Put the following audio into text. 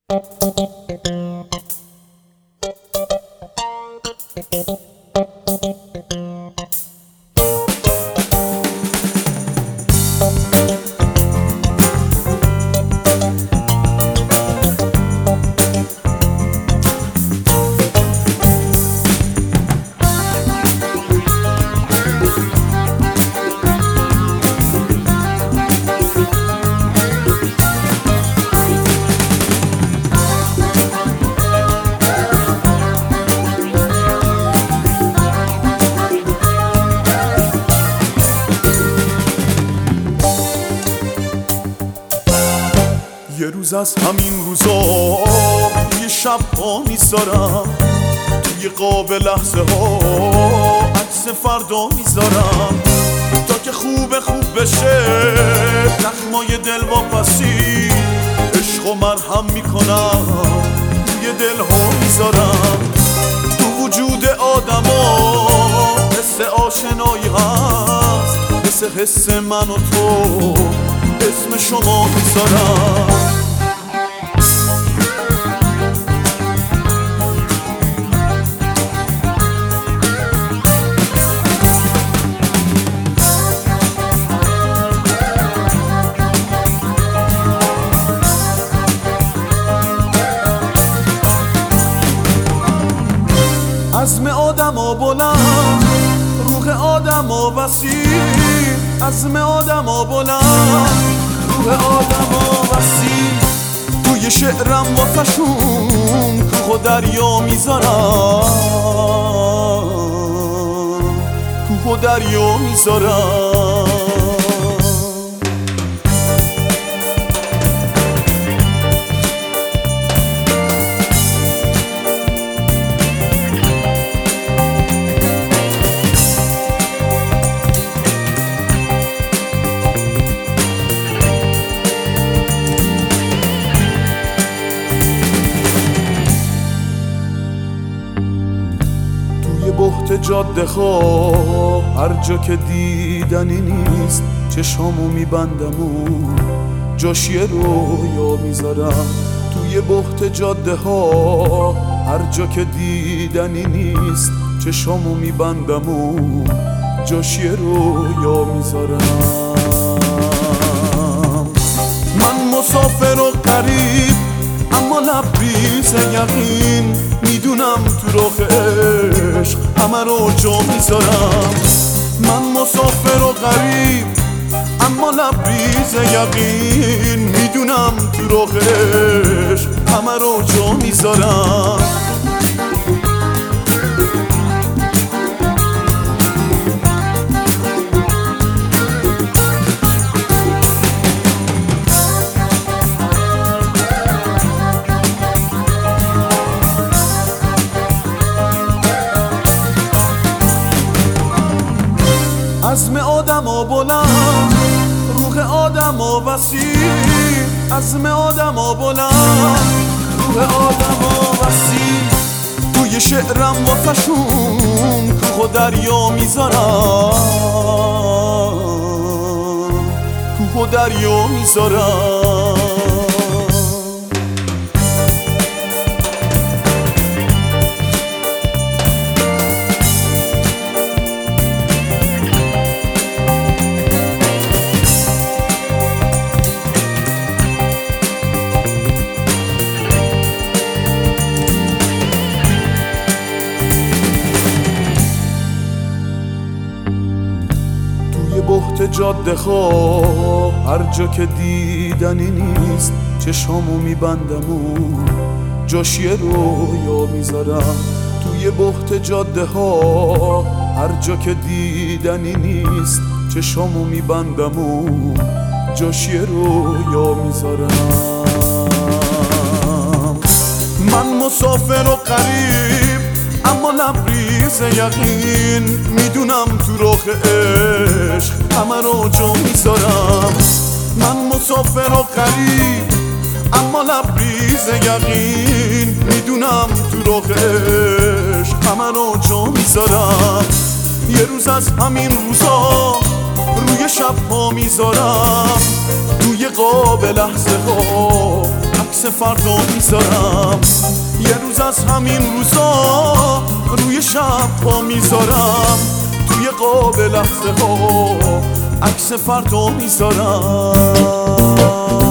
یه روز از همین روزا یه شب پا میذارم توی قاب لحظه ها عکس فردا میذارم تا که خوب بشه زخمای دل واپسی عشق و مرهم میکنم توی دلها میذارم تو وجود آدما حس آشنایی هست مثل حس من و تو اسم شما میذارم عزم آدما بلند روح آدما وسیع عزم آدما بلند روح آدما وسیع توی شعرم واسشون کوه و دریا میذارم کوه و دریا میذارم بحت جاده ها هر جا که دیدنی نیست چشامو میبندم و جاش یه رویا میذارم توی بحت جاده ها هر جا که دیدنی نیست چشامو میبندم و جاش یه رویا میذارم من مسافر و غریب اما لبریز یقین میدونم تو راه عشق همه رو جا میذارم من مسافر و غریب اما لبریز یقین میدونم تو راه عشق همه رو جا میذارم عزم آدما بلند روح آدما وسیع عزم آدما بلند روح آدما وسیع توی شعرم واسشون کوه و دریا میذارم کوه و دریا میذارم بحت جاده ها هر جا که دیدنی نیست چشامو میبندم و جاش یه رویا میذارم توی بحت جاده ها هر جا که دیدنی نیست چشامو میبندم و جاش یه رویا میذارم من مسافر و غریب اما لبریز یقین میدونم تو راه عشق همه رو جا میذارم من مسافر و غریب اما لبریز یقین میدونم تو راه عشق همه رو جا میذارم یه روز از همین روزا روی شب ها میذارم توی قاب لحظه ها عکس فردا میذارم، یه روز از همین روزا روی شب پا میذارم، توی قاب لحظه ها عکس فردا میذارم.